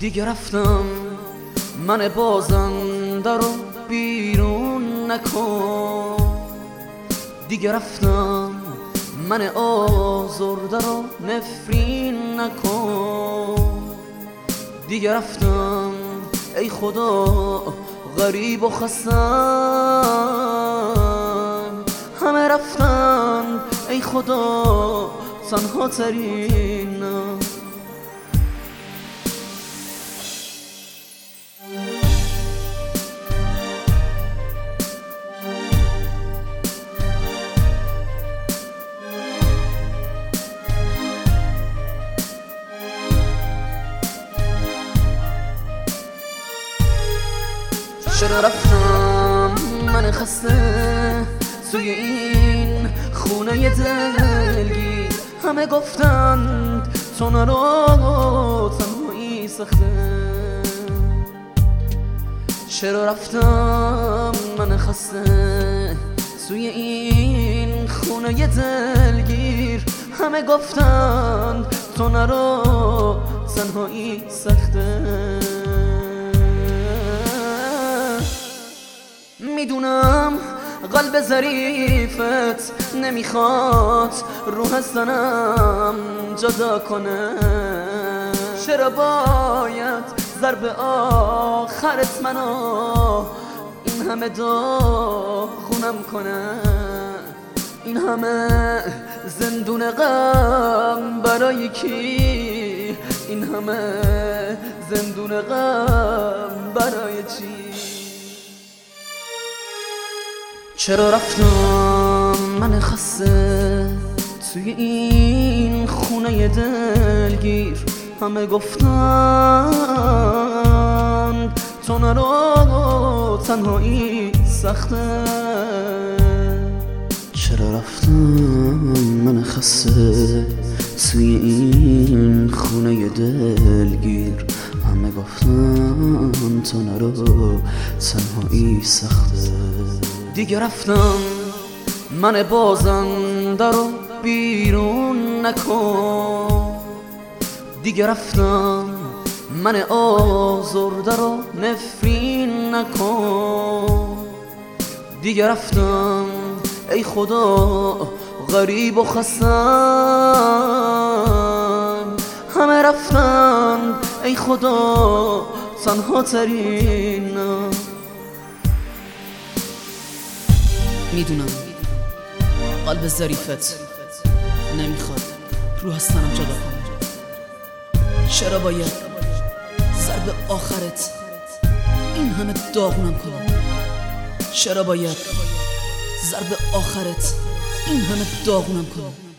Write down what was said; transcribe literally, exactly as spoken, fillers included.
دیگه رفتم من بازنده رو بیرون نکن، دیگه رفتم من آزرده رو نفرین نکن، دیگه رفتم ای خدا غریب و خستم، همه رفتن ای خدا تنها ترین. چرا رفتم من خسته توی این خونه دلگیر، همه گفتند تو نرو تنهایی سخته. چرا رفتم من خسته توی این خونه دلگیر، همه گفتند تو نرو تنهایی سخته. میدونم قلب ظریفت نمیخواد روح زنم جدا کنه، چرا باید ضرب آخرت منو این همه داغونم کنه، این همه زندون غم برای کی، این همه زندون غم برای چی؟ چرا رفتم من خسته توی این خونه دلگیر، همه گفتن تو نرو تنهایی سخته. چرا رفتم من خسته توی این خونه دلگیر، همه گفتن تو نرو تنهایی سخته. دیگه رفتم من بازنده رو بیرون نکن، دیگه رفتم من آزرده رو نفرین نکن، دیگه رفتم ای خدا غریب و خستم، همه رفتن ای خدا تنها ترین. میدونم قلب ظریفت نمیخواد روح از تنم جدا کنه، چرا باید ضرب آخرت این همه داغونم کنه، چرا باید ضرب آخرت این همه داغونم کنه.